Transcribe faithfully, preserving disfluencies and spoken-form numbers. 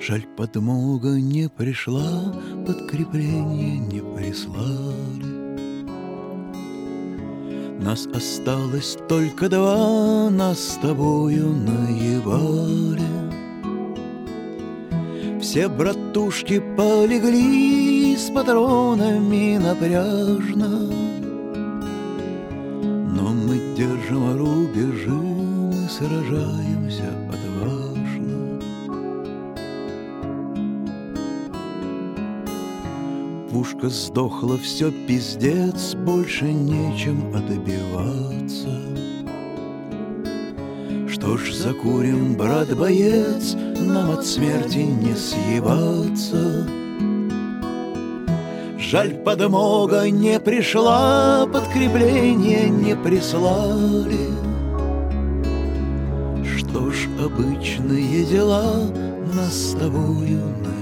Жаль, подмога не пришла, подкрепление не прислали. Нас осталось только два, нас с тобою наевали. Все братушки полегли с патронами напряжно, но мы держим рубежи, мы сражаемся отважно. Пушка сдохла, все пиздец, больше нечем отбиваться. Что ж, закурим, брат-боец, нам от смерти не съебаться. Жаль, подмога не пришла, подкрепление не прислали. Что ж, обычные дела нас с тобою